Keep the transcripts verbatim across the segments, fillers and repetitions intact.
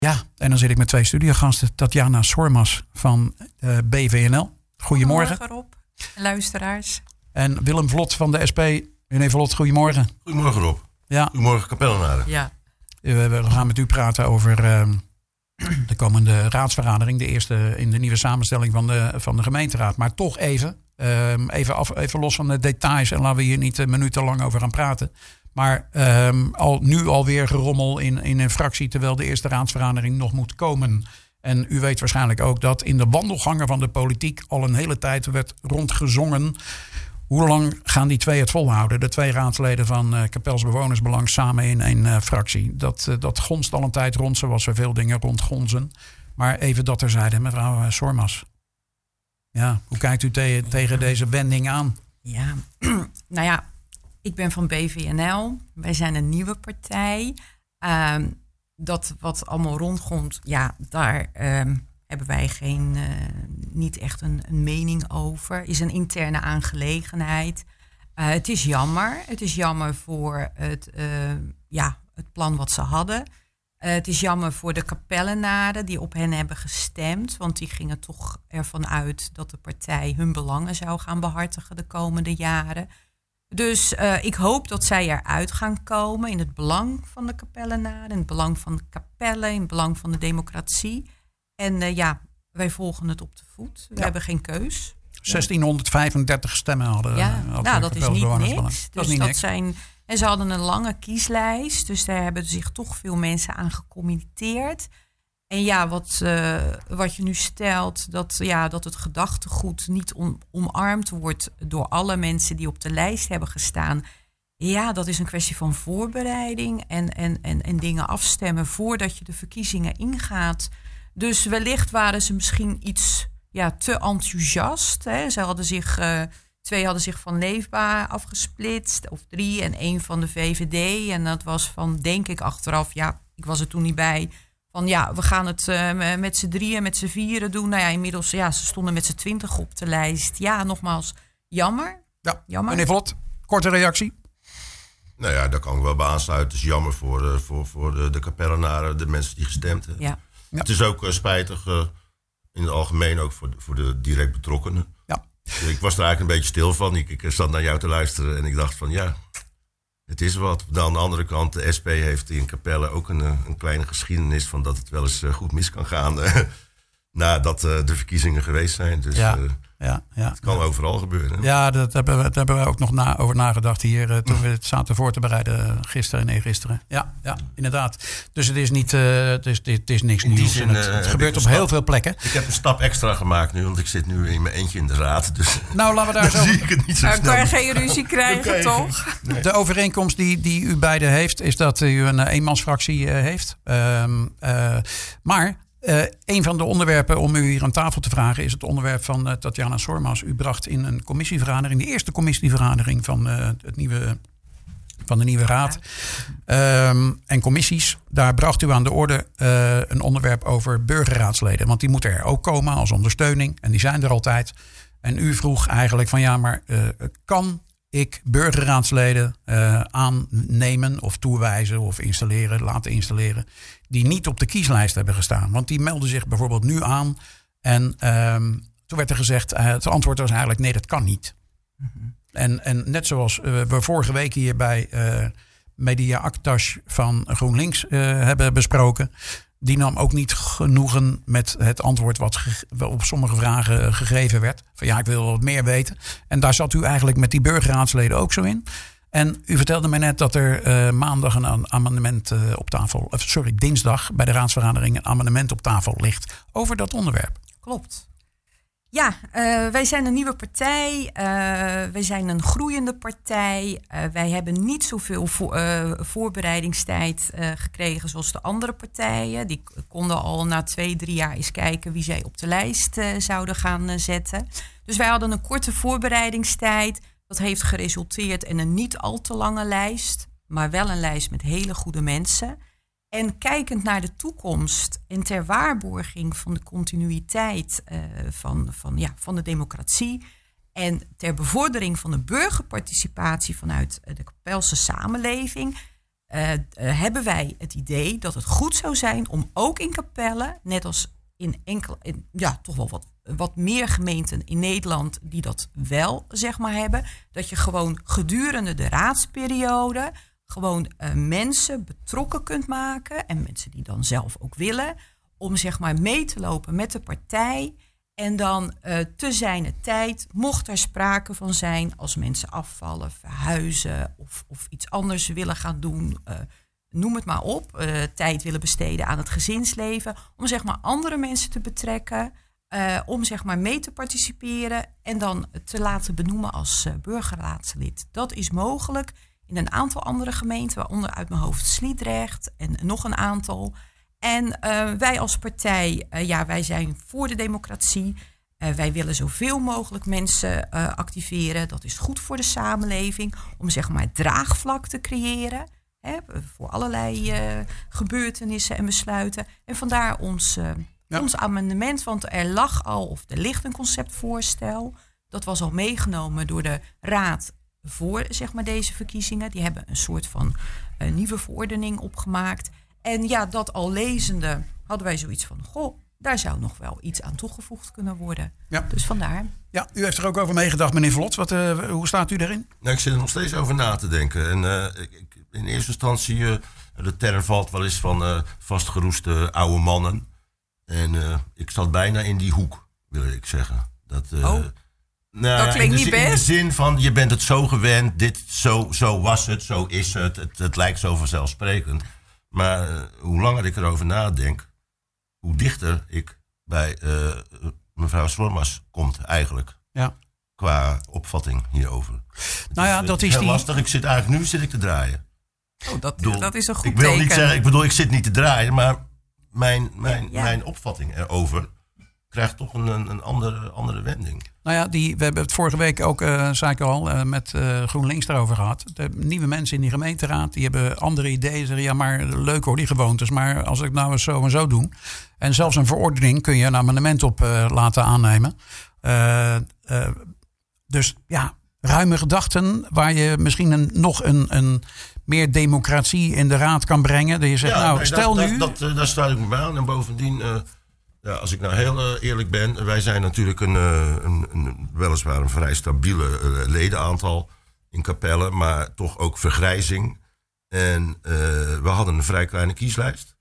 Ja, en dan zit ik met twee studiogasten. Tatjana Sormas van uh, B V N L. Goedemorgen. Goedemorgen Rob, luisteraars. En Willem Vlot van de S P. Meneer Vlot, goedemorgen. Goedemorgen Rob. Ja. Goedemorgen Kapellenaren. Ja. We, we gaan met u praten over uh, de komende raadsvergadering. De eerste in de nieuwe samenstelling van de, van de gemeenteraad. Maar toch even, uh, even, af, even los van de details. En laten we hier niet uh, minutenlang over gaan praten. Maar um, al, nu alweer gerommel in, in een fractie, terwijl de eerste raadsvergadering nog moet komen. En u weet waarschijnlijk ook dat in de wandelgangen van de politiek al een hele tijd werd rondgezongen. Hoe lang gaan die twee het volhouden? De twee raadsleden van uh, Kapels Bewonersbelang samen in één uh, fractie. Dat, uh, dat gonst al een tijd rond, zoals er veel dingen rondgonzen. Maar even dat terzijde, mevrouw uh, Sormas. Ja, hoe kijkt u te- tegen deze wending aan? Ja, nou ja, ik ben van B V N L. Wij zijn een nieuwe partij. Um, dat wat allemaal rondgonst, ja, daar um, hebben wij geen, uh, niet echt een, een mening over. Is een interne aangelegenheid. Uh, het is jammer. Het is jammer voor het, uh, ja, het plan wat ze hadden. Uh, het is jammer voor de kapellenaren die op hen hebben gestemd. Want die gingen toch ervan uit dat de partij hun belangen zou gaan behartigen de komende jaren. Dus uh, ik hoop dat zij eruit gaan komen in het belang van de kapellenaren, in het belang van de kapellen, in het belang van de democratie. En uh, ja, wij volgen het op de voet. We ja. hebben geen keus. zestienhonderdvijfendertig stemmen hadden. Ja, hadden nou, dat is niet niks. Dus dat is niet dat niks. Zijn, en ze hadden een lange kieslijst, dus daar hebben zich toch veel mensen aan gecommitteerd. En ja, wat, uh, wat je nu stelt, dat, ja, dat het gedachtegoed niet om, omarmd wordt door alle mensen die op de lijst hebben gestaan. Ja, dat is een kwestie van voorbereiding en, en, en, en dingen afstemmen voordat je de verkiezingen ingaat. Dus wellicht waren ze misschien iets ja, te enthousiast. Hè. Ze hadden zich, uh, twee hadden zich van Leefbaar afgesplitst, of drie, en één van de V V D. En dat was van, denk ik achteraf, ja, ik was er toen niet bij, van ja, we gaan het uh, met z'n drieën, met z'n vieren doen. Nou ja, inmiddels, ja, ze stonden met z'n twintig op de lijst. Ja, nogmaals, jammer. Ja, jammer. Meneer Vlot, korte reactie. Nou ja, daar kan ik wel bij aansluiten. Het is jammer voor, uh, voor, voor de, de kapellenaren, de mensen die gestemd hebben. Ja. Ja. Het is ook uh, spijtig, uh, in het algemeen ook voor de, voor de direct betrokkenen. Ja. Ik was er eigenlijk een beetje stil van. Ik, ik zat naar jou te luisteren en ik dacht van ja, het is wat. Dan aan de andere kant, de S P heeft in Capelle ook een, een kleine geschiedenis van dat het wel eens uh, goed mis kan gaan nadat uh, de verkiezingen geweest zijn. Dus ja. uh, Ja, ja, het kan ja. overal gebeuren. Ja, dat hebben we, daar hebben we ook nog na, over nagedacht hier uh, toen we het zaten voor te bereiden gisteren en eergisteren. Ja, ja, inderdaad. Dus het is niet, uh, het is, het is niks In die nieuws. zin, het, uh, het gebeurt op stap, heel veel plekken. Ik heb een stap extra gemaakt nu, want ik zit nu in mijn eentje in de raad. Dus nou, laten we daar dan zo. zie ik het niet zo Dan snel. kan je geen ruzie krijgen, je toch? Nee. De overeenkomst die, die u beiden heeft, is dat u een eenmansfractie uh, heeft. Um, uh, maar Uh, een van de onderwerpen om u hier aan tafel te vragen is het onderwerp van uh, Tatjana Sormas. U bracht in een commissievergadering, de eerste commissievergadering van, uh, het nieuwe, van de nieuwe raad um, en commissies. Daar bracht u aan de orde uh, een onderwerp over burgerraadsleden. Want die moeten er ook komen als ondersteuning en die zijn er altijd. En u vroeg eigenlijk van ja, maar uh, kan ik burgerraadsleden uh, aannemen of toewijzen of installeren, laten installeren, die niet op de kieslijst hebben gestaan. Want die melden zich bijvoorbeeld nu aan. En um, toen werd er gezegd, uh, het antwoord was eigenlijk nee, dat kan niet. Mm-hmm. En, en net zoals uh, we vorige week hier bij uh, Media Aktash van GroenLinks uh, hebben besproken, die nam ook niet genoegen met het antwoord wat ge- op sommige vragen gegeven werd. Van ja, ik wil wat meer weten. En daar zat u eigenlijk met die burgerraadsleden ook zo in. En u vertelde mij net dat er uh, maandag een amendement uh, op tafel, of sorry, dinsdag bij de raadsvergadering een amendement op tafel ligt over dat onderwerp. Klopt. Ja, uh, wij zijn een nieuwe partij. Uh, wij zijn een groeiende partij. Uh, wij hebben niet zoveel vo- uh, voorbereidingstijd uh, gekregen zoals de andere partijen. Die k- konden al na twee, drie jaar eens kijken wie zij op de lijst uh, zouden gaan uh, zetten. Dus wij hadden een korte voorbereidingstijd. Dat heeft geresulteerd in een niet al te lange lijst, maar wel een lijst met hele goede mensen. En kijkend naar de toekomst en ter waarborging van de continuïteit uh, van, van, ja, van de democratie en ter bevordering van de burgerparticipatie vanuit de Kapelse samenleving, uh, uh, hebben wij het idee dat het goed zou zijn om ook in Capelle, net als in enkele, in, ja, toch wel wat, wat meer gemeenten in Nederland die dat wel, zeg maar, hebben, dat je gewoon gedurende de raadsperiode gewoon uh, mensen betrokken kunt maken en mensen die dan zelf ook willen, om zeg maar mee te lopen met de partij. En dan uh, te zijner tijd, mocht er sprake van zijn, als mensen afvallen, verhuizen of, of iets anders willen gaan doen, uh, noem het maar op, uh, tijd willen besteden aan het gezinsleven, om zeg maar andere mensen te betrekken, uh, om zeg maar mee te participeren en dan te laten benoemen als uh, burgerraadslid. Dat is mogelijk in een aantal andere gemeenten, waaronder uit mijn hoofd Sliedrecht en nog een aantal. En uh, wij als partij, uh, ja, wij zijn voor de democratie. Uh, wij willen zoveel mogelijk mensen uh, activeren. Dat is goed voor de samenleving. Om zeg maar draagvlak te creëren. Hè, voor allerlei uh, gebeurtenissen en besluiten. En vandaar ons, uh, ja. ons amendement. Want er lag al, of er ligt een conceptvoorstel. Dat was al meegenomen door de raad voor zeg maar, deze verkiezingen. Die hebben een soort van uh, nieuwe verordening opgemaakt. En ja, dat al lezende hadden wij zoiets van, goh, daar zou nog wel iets aan toegevoegd kunnen worden. Ja. Dus vandaar. Ja, u heeft er ook over meegedacht, meneer Vlot. Wat, uh, hoe staat u daarin? Nou, ik zit er nog steeds over na te denken. En uh, ik, in eerste instantie, uh, de term valt wel eens van uh, vastgeroeste oude mannen. En uh, ik zat bijna in die hoek, wil ik zeggen. Dat, uh, oh, nou, dat klinkt niet best. In de zin van, je bent het zo gewend, dit, zo, zo was het, zo is het. Het, het lijkt zo vanzelfsprekend. Maar uh, hoe langer ik erover nadenk, hoe dichter ik bij uh, mevrouw Swarmas komt eigenlijk. Ja. Qua opvatting hierover. Nou ja, het dat is is heel die... lastig. Ik zit eigenlijk nu zit ik te draaien. Oh, dat, bedoel, dat is een goed ik wil teken. Niet zeggen, ik bedoel, ik zit niet te draaien, maar mijn, mijn, ja. mijn opvatting erover krijgt toch een, een andere, andere wending. Nou ja, die, we hebben het vorige week ook, uh, zei ik al, uh, met uh, GroenLinks daarover gehad. De nieuwe mensen in die gemeenteraad, die hebben andere ideeën. Zeggen, ja, maar leuk hoor, die gewoontes. Maar als ik nou eens zo en zo doe. En zelfs een verordening kun je een amendement op uh, laten aannemen. Uh, uh, dus ja, ruime gedachten waar je misschien een, nog een, een meer democratie in de raad kan brengen. Dat je zegt, ja, nou, nee, stel dat, nu... Dat, dat, daar sluit ik me bij aan. En bovendien... Uh, Ja, als ik nou heel uh, eerlijk ben, wij zijn natuurlijk een, uh, een, een weliswaar een vrij stabiele uh, ledenaantal in Capelle, maar toch ook vergrijzing. En uh, we hadden een vrij kleine kieslijst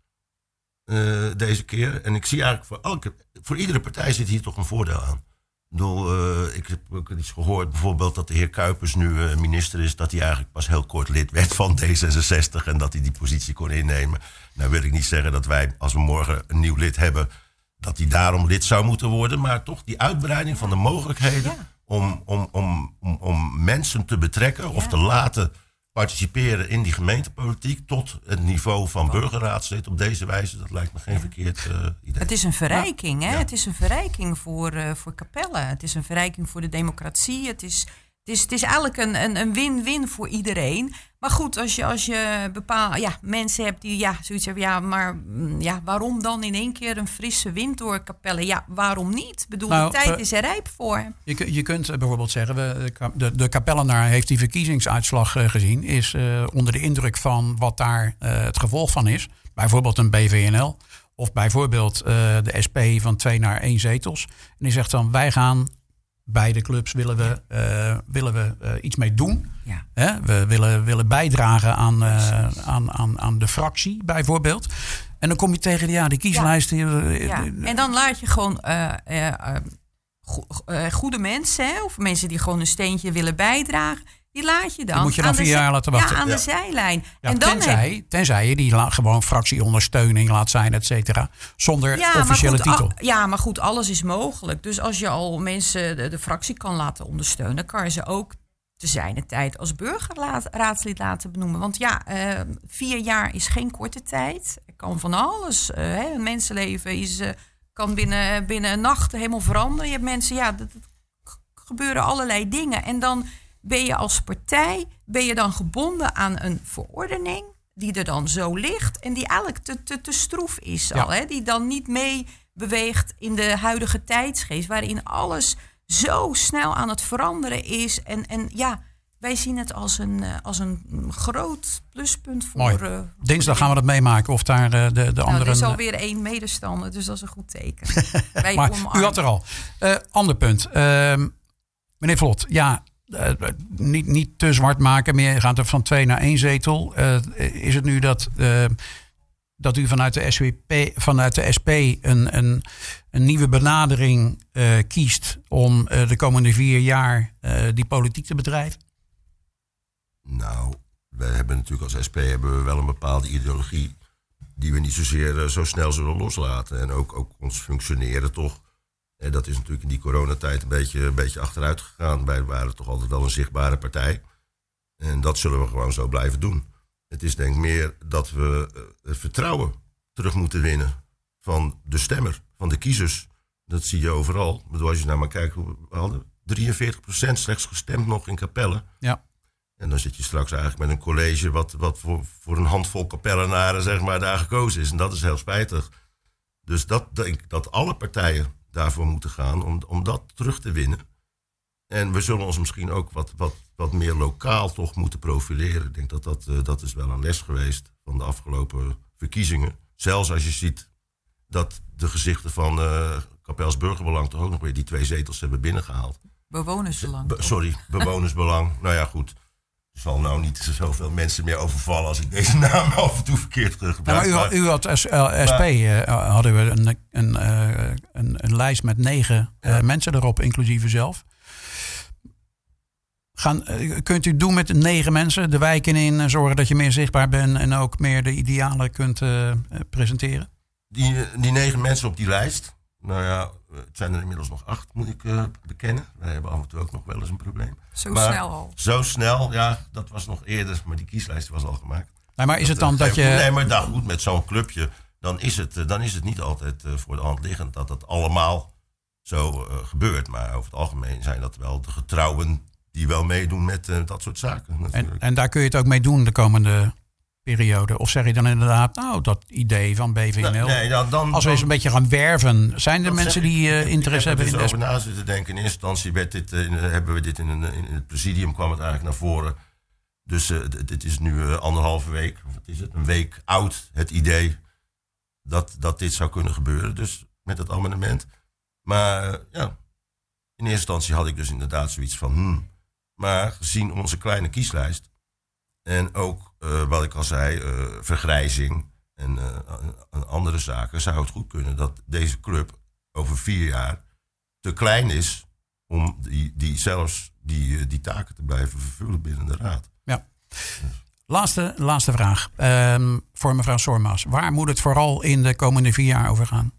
uh, deze keer. En ik zie eigenlijk voor elke, voor iedere partij zit hier toch een voordeel aan. Ik bedoel, uh, ik heb ook iets gehoord, bijvoorbeeld dat de heer Kuipers nu uh, minister is, dat hij eigenlijk pas heel kort lid werd van D zesenzestig en dat hij die positie kon innemen. Nou wil ik niet zeggen dat wij, als we morgen een nieuw lid hebben, dat hij daarom lid zou moeten worden. Maar toch die uitbreiding van de mogelijkheden ja. om, om, om, om, om mensen te betrekken ja. of te laten participeren in die gemeentepolitiek tot het niveau van burgerraadslid op deze wijze. Dat lijkt me geen ja. verkeerd uh, idee. Het is een verrijking, hè? Ja. Het is een verrijking voor, uh, voor Capelle. Het is een verrijking voor de democratie. Het is, het is, het is eigenlijk een, een, een win-win voor iedereen. Maar goed, als je, als je bepaal, ja, mensen hebt die ja, zoiets hebben, ja, maar ja, waarom dan in één keer een frisse wind door Capelle? Ja, waarom niet? Ik bedoel, nou, de tijd uh, is er rijp voor. Je, je kunt bijvoorbeeld zeggen, we, de, de Capellenaar heeft die verkiezingsuitslag uh, gezien, is uh, onder de indruk van wat daar uh, het gevolg van is. Bijvoorbeeld een B V N L of bijvoorbeeld uh, de S P van twee naar één zetels. En die zegt dan, wij gaan... Beide clubs willen we, uh, willen we uh, iets mee doen. Ja. Hè? We willen, willen bijdragen aan, uh, aan, aan, aan de fractie bijvoorbeeld. En dan kom je tegen die, ja, die kieslijsten. Ja. Uh, ja. En dan laat je gewoon uh, uh, uh, go- uh, goede mensen, hè, of mensen die gewoon een steentje willen bijdragen, die laat je dan, die moet je dan vier jaar laten wachten. Ja, aan ja. de zijlijn. Ja, en dan tenzij, heb... tenzij je die la- gewoon fractieondersteuning laat zijn, et cetera. Zonder ja, officiële maar goed, titel. Al, ja, maar goed, alles is mogelijk. Dus als je al mensen de, de fractie kan laten ondersteunen, kan je ze ook te zijner tijd als burgerraadslid laten benoemen. Want ja, uh, vier jaar is geen korte tijd. Er kan van alles. Uh, hè. Een mensenleven is, uh, kan binnen, binnen een nacht helemaal veranderen. Je hebt mensen, ja, dat, dat gebeuren allerlei dingen. En dan ben je als partij, ben je dan gebonden aan een verordening die er dan zo ligt en die eigenlijk te, te, te stroef is ja. al. Hè? Die dan niet mee beweegt in de huidige tijdsgeest, waarin alles zo snel aan het veranderen is. En, en ja, wij zien het als een, uh, als een groot pluspunt voor... Mooi. Uh, Dinsdag gaan we dat meemaken of daar uh, de, de nou, anderen... Er is alweer één medestander, dus dat is een goed teken. Wij maar omarmen. U had er al. Uh, ander punt. Uh, meneer Vlot, ja, uh, niet, niet te zwart maken, maar je gaat er van twee naar één zetel. Uh, is het nu dat... Uh, dat u vanuit de S W P, vanuit de S P een, een, een nieuwe benadering uh, kiest om uh, de komende vier jaar uh, die politiek te bedrijven? Nou, wij hebben natuurlijk als S P hebben we wel een bepaalde ideologie die we niet zozeer uh, zo snel zullen loslaten. En ook, ook ons functioneren toch. En dat is natuurlijk in die coronatijd een beetje, een beetje achteruit gegaan. Wij waren toch altijd wel een zichtbare partij. En dat zullen we gewoon zo blijven doen. Het is denk ik meer dat we het vertrouwen terug moeten winnen van de stemmer, van de kiezers. Dat zie je overal. Ik bedoel, als je naar maar kijkt, we hadden drieënveertig procent slechts gestemd nog in Capelle. Ja. En dan zit je straks eigenlijk met een college wat, wat voor, voor een handvol Capellenaren zeg maar, daar gekozen is. En dat is heel spijtig. Dus dat denk ik dat alle partijen daarvoor moeten gaan om, om dat terug te winnen. En we zullen ons misschien ook wat, wat, wat meer lokaal toch moeten profileren. Ik denk dat dat, uh, dat is wel een les geweest van de afgelopen verkiezingen. Zelfs als je ziet dat de gezichten van uh, Kapels Burgerbelang toch ook nog weer die twee zetels hebben binnengehaald. Bewonersbelang. Be- sorry, bewonersbelang. Nou ja, goed. Er zal nou niet zoveel mensen meer overvallen als ik deze naam af en toe verkeerd gebruik. Ja, maar u, u had als uh, S P uh, hadden we een, een, uh, een, een lijst met negen uh, ja. mensen erop, inclusief u zelf. Gaan, uh, kunt u doen met negen mensen de wijken in, zorgen dat je meer zichtbaar bent en ook meer de idealen kunt uh, presenteren? Die, die negen mensen op die lijst, nou ja, het zijn er inmiddels nog acht, moet ik uh, bekennen. Wij hebben af en toe ook nog wel eens een probleem. Zo maar, snel al. Zo snel, ja, dat was nog eerder, maar die kieslijst was al gemaakt. Nee, maar is het dan dat, dat je... Nee, maar dan goed, met zo'n clubje, dan is het, dan is het niet altijd uh, voor de hand liggend dat dat allemaal zo uh, gebeurt. Maar over het algemeen zijn dat wel de getrouwen die wel meedoen met uh, dat soort zaken. En, en daar kun je het ook mee doen de komende periode? Of zeg je dan inderdaad, nou, dat idee van B V N L... Nee, nee, dan, dan, als we eens een beetje gaan werven, zijn er mensen die uh, interesse hebben in de... de... Ik heb er dus over na zitten denken. In eerste instantie werd dit, uh, in, hebben we dit in, een, in het presidium, kwam het eigenlijk naar voren. Dus uh, d- dit is nu uh, anderhalve week, of wat is het, een week oud, het idee dat, dat dit zou kunnen gebeuren. Dus met het amendement. Maar uh, ja, in eerste instantie had ik dus inderdaad zoiets van... Hmm, maar gezien onze kleine kieslijst en ook uh, wat ik al zei, uh, vergrijzing en uh, andere zaken, zou het goed kunnen dat deze club over vier jaar te klein is om die, die zelfs die, die taken te blijven vervullen binnen de raad. Ja. Laatste, laatste vraag um, voor mevrouw Soormaas. Waar moet het vooral in de komende vier jaar over gaan?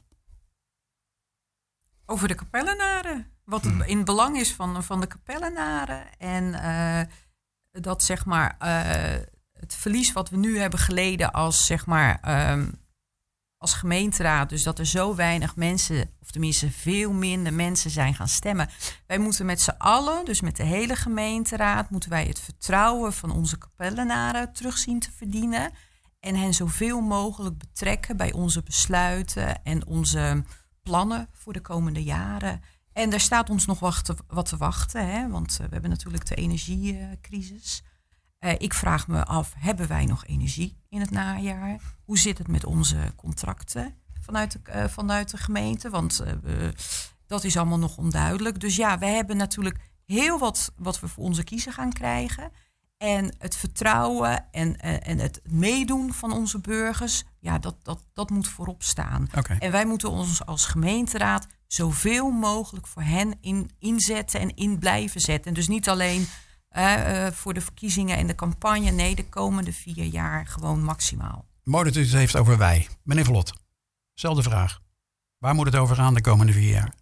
Over de Capellenaren. Wat het in belang is van, van de Capellenaren. En uh, dat zeg maar uh, het verlies wat we nu hebben geleden als zeg maar um, als gemeenteraad. Dus dat er zo weinig mensen, of tenminste veel minder mensen zijn gaan stemmen. Wij moeten met z'n allen, dus met de hele gemeenteraad, moeten wij het vertrouwen van onze Capellenaren terug zien te verdienen. En hen zoveel mogelijk betrekken bij onze besluiten en onze plannen voor de komende jaren. En daar staat ons nog wat te, wat te wachten, hè? Want we hebben natuurlijk de energiecrisis. Uh, ik vraag me af, hebben wij nog energie in het najaar? Hoe zit het met onze contracten vanuit de, uh, vanuit de gemeente? Want uh, dat is allemaal nog onduidelijk. Dus ja, wij hebben natuurlijk heel wat wat we voor onze kiezer gaan krijgen. En het vertrouwen en, uh, en het meedoen van onze burgers, ja, dat, dat, dat moet voorop staan. Okay. En wij moeten ons als gemeenteraad zoveel mogelijk voor hen in, inzetten en in blijven zetten. En dus niet alleen uh, uh, voor de verkiezingen en de campagne. Nee, de komende vier jaar gewoon maximaal. Mooi dat u het heeft over wij. Meneer Vlot, zelfde vraag. Waar moet het over gaan de komende vier jaar?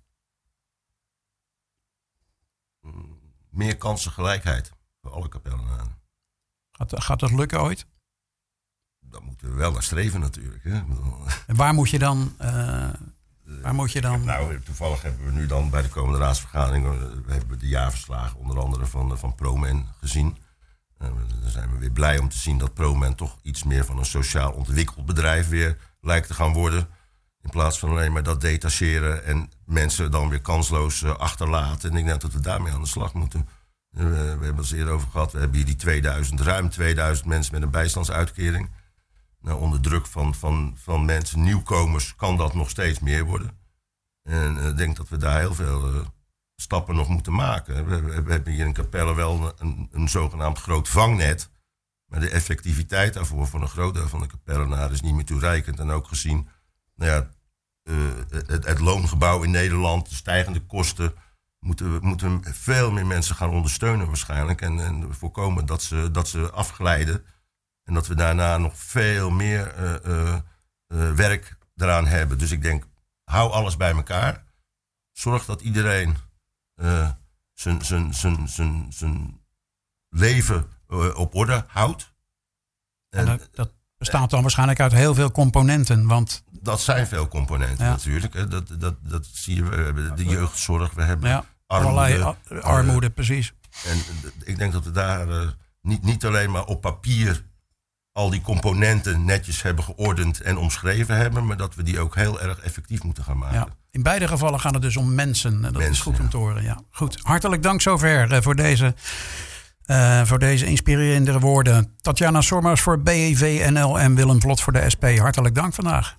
Meer kansengelijkheid voor alle Capellenaren. Gaat, gaat dat lukken ooit? Dan moeten we wel naar streven natuurlijk. Hè? En waar moet je dan... Uh, waar moet je dan... Nou, toevallig hebben we nu dan bij de komende raadsvergadering... we hebben de jaarverslagen onder andere van, van ProMen gezien. Uh, dan zijn we weer blij om te zien dat ProMen toch iets meer van een sociaal ontwikkeld bedrijf weer lijkt te gaan worden. In plaats van alleen maar dat detacheren en mensen dan weer kansloos uh, achterlaten. En ik denk dat we daarmee aan de slag moeten. Uh, we hebben het eerder over gehad. We hebben hier die tweeduizend, ruim tweeduizend mensen met een bijstandsuitkering. Nou, onder druk van, van, van mensen, nieuwkomers, kan dat nog steeds meer worden. En ik uh, denk dat we daar heel veel uh, stappen nog moeten maken. We, we, we hebben hier in Capelle wel een, een zogenaamd groot vangnet. Maar de effectiviteit daarvoor voor een groot deel van de Capellenaren is niet meer toereikend. En ook gezien nou ja, uh, het, het loongebouw in Nederland, de stijgende kosten, moeten we moeten veel meer mensen gaan ondersteunen waarschijnlijk. En, en voorkomen dat ze, dat ze afglijden. En dat we daarna nog veel meer uh, uh, uh, werk eraan hebben. Dus ik denk, hou alles bij elkaar. Zorg dat iedereen uh, zijn, zijn, zijn, zijn, zijn leven uh, op orde houdt. En dat, dat bestaat dan waarschijnlijk uit heel veel componenten. Want dat zijn veel componenten ja. natuurlijk. Hè. Dat, dat, dat zie je. We hebben de jeugdzorg, we hebben ja, armoede. Allerlei armoede, uh, precies. En uh, ik denk dat we daar uh, niet, niet alleen maar op papier al die componenten netjes hebben geordend en omschreven hebben, maar dat we die ook heel erg effectief moeten gaan maken. Ja, in beide gevallen gaat het dus om mensen. En dat mensen, is goed om te horen. Ja. Goed, hartelijk dank zover uh, voor deze... Uh, voor deze inspirerende woorden. Tatjana Sormaus voor B E V N L en Willem Vlot voor de S P. Hartelijk dank vandaag.